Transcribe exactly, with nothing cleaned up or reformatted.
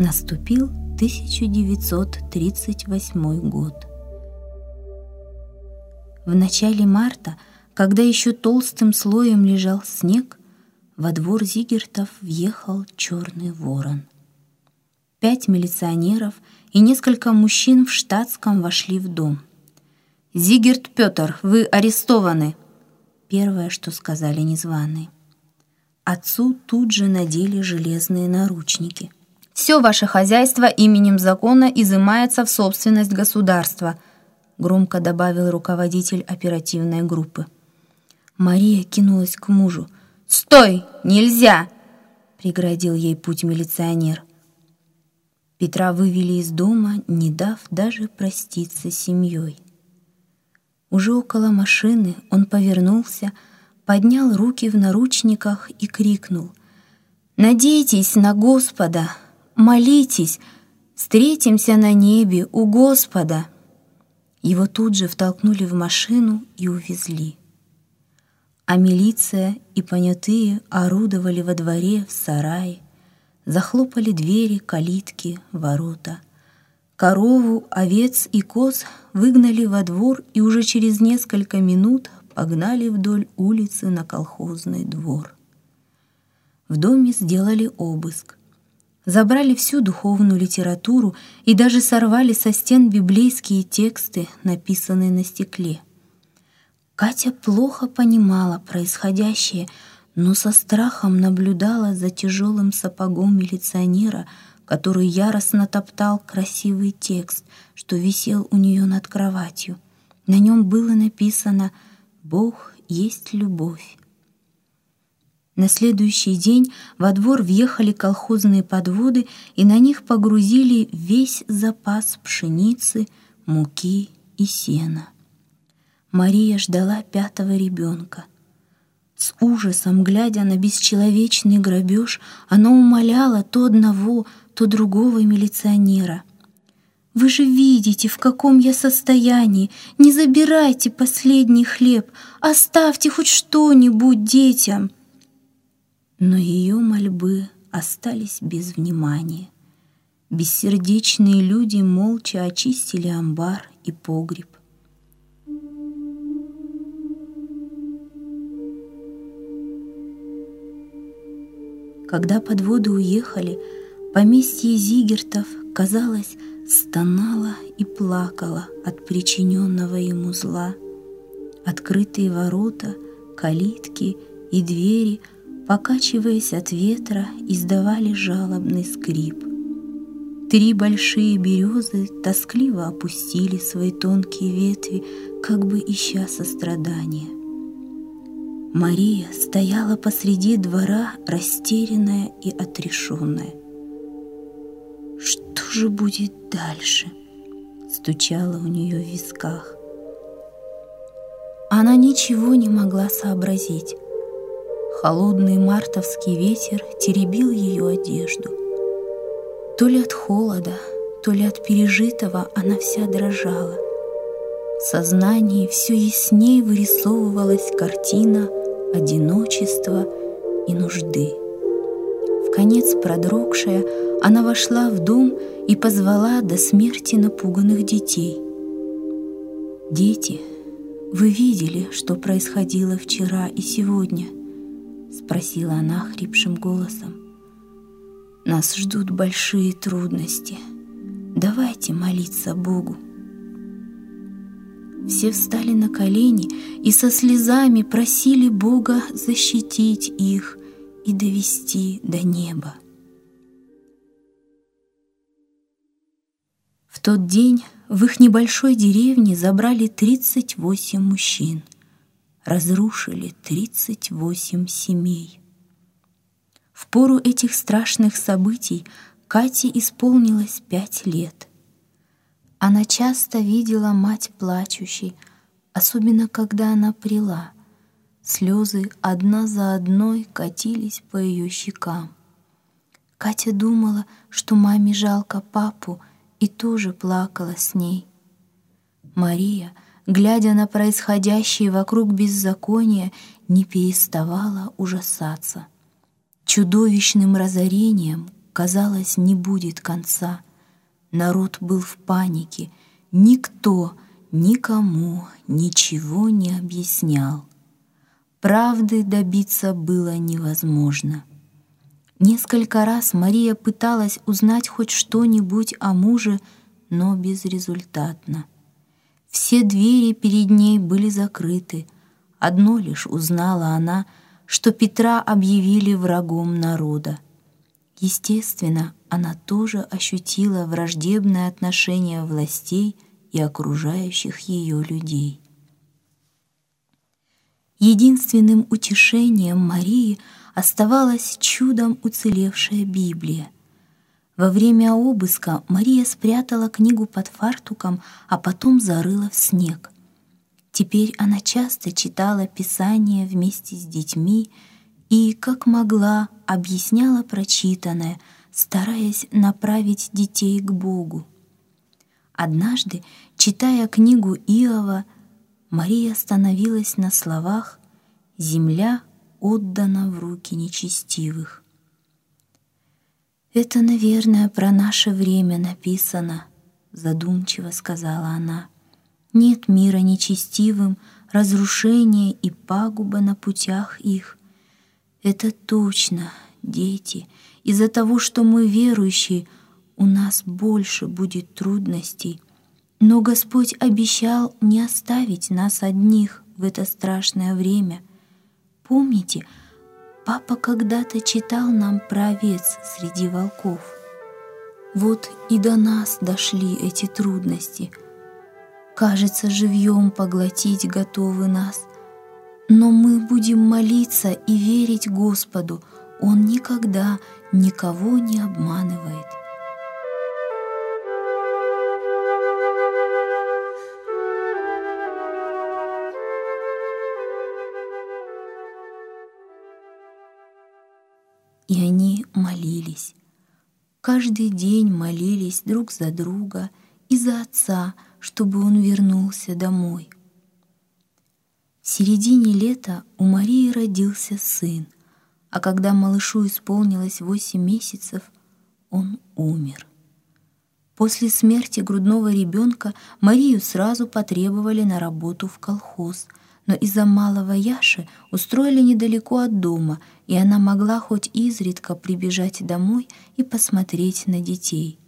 Наступил тысяча девятьсот тридцать восьмой год. В начале марта, когда еще толстым слоем лежал снег, во двор Зигертов въехал черный ворон. Пять милиционеров и несколько мужчин в штатском вошли в дом. «Зигерт Петр, вы арестованы!» Первое, что сказали незваные. Отцу тут же надели железные наручники. «Все ваше хозяйство именем закона изымается в собственность государства», громко добавил руководитель оперативной группы. Мария кинулась к мужу. «Стой! Нельзя!» преградил ей путь милиционер. Петра вывели из дома, не дав даже проститься с семьей. Уже около машины он повернулся, поднял руки в наручниках и крикнул: «Надейтесь на Господа! Молитесь! Встретимся на небе у Господа!» Его тут же втолкнули в машину и увезли. А милиция и понятые орудовали во дворе, в сарае, захлопали двери, калитки, ворота. Корову, овец и коз выгнали во двор и уже через несколько минут погнали вдоль улицы на колхозный двор. В доме сделали обыск. Забрали всю духовную литературу и даже сорвали со стен библейские тексты, написанные на стекле. Катя плохо понимала происходящее, но со страхом наблюдала за тяжелым сапогом милиционера, который яростно топтал красивый текст, что висел у нее над кроватью. На нем было написано «Бог есть любовь». На следующий день во двор въехали колхозные подводы, и на них погрузили весь запас пшеницы, муки и сена. Мария ждала пятого ребенка. С ужасом, глядя на бесчеловечный грабеж, она умоляла то одного, то другого милиционера: «Вы же видите, в каком я состоянии. Не забирайте последний хлеб, оставьте хоть что-нибудь детям». Но ее мольбы остались без внимания. Бессердечные люди молча очистили амбар и погреб. Когда подводы уехали, поместье Зигертов, казалось, стонало и плакало от причиненного ему зла. Открытые ворота, калитки и двери, покачиваясь от ветра, издавали жалобный скрип. Три большие березы тоскливо опустили свои тонкие ветви, как бы ища сострадания. Мария стояла посреди двора, растерянная и отрешенная. «Что же будет дальше?» — стучало у нее в висках. Она ничего не могла сообразить. Холодный мартовский ветер теребил ее одежду. То ли от холода, то ли от пережитого она вся дрожала. В сознании все ясней вырисовывалась картина одиночества и нужды. Вконец продрогшая, она вошла в дом и позвала до смерти напуганных детей. «Дети, вы видели, что происходило вчера и сегодня?» — спросила она хрипшим голосом. «Нас ждут большие трудности. Давайте молиться Богу». Все встали на колени и со слезами просили Бога защитить их и довести до неба. В тот день в их небольшой деревне забрали тридцать восемь мужчин, разрушили тридцать восемь семей. В пору этих страшных событий Кате исполнилось пять лет. Она часто видела мать плачущей, особенно когда она прила. Слезы одна за одной катились по ее щекам. Катя думала, что маме жалко папу, и тоже плакала с ней. Мария, глядя на происходящее вокруг беззакония, не переставала ужасаться. Чудовищным разорением казалось, не будет конца. Народ был в панике, никто никому ничего не объяснял. Правды добиться было невозможно. Несколько раз Мария пыталась узнать хоть что-нибудь о муже, но безрезультатно. Все двери перед ней были закрыты. Одно лишь узнала она, что Петра объявили врагом народа. Естественно, она тоже ощутила враждебное отношение властей и окружающих ее людей. Единственным утешением Марии оставалась чудом уцелевшая Библия. Во время обыска Мария спрятала книгу под фартуком, а потом зарыла в снег. Теперь она часто читала Писание вместе с детьми и, как могла, объясняла прочитанное, стараясь направить детей к Богу. Однажды, читая книгу Иова, Мария остановилась на словах «Земля отдана в руки нечестивых». «Это, наверное, про наше время написано», — задумчиво сказала она. «Нет мира нечестивым, разрушения и пагуба на путях их. Это точно, дети, из-за того, что мы верующие, у нас больше будет трудностей. Но Господь обещал не оставить нас одних в это страшное время. Помните, папа когда-то читал нам про овец среди волков. Вот и до нас дошли эти трудности. Кажется, живьем поглотить готовы нас. Но мы будем молиться и верить Господу. Он никогда никого не обманывает». И они молились. Каждый день молились друг за друга и за отца, чтобы он вернулся домой. В середине лета у Марии родился сын, а когда малышу исполнилось восемь месяцев, он умер. После смерти грудного ребенка Марию сразу потребовали на работу в колхоз, но из-за малого Яши устроили недалеко от дома, и она могла хоть изредка прибежать домой и посмотреть на детей.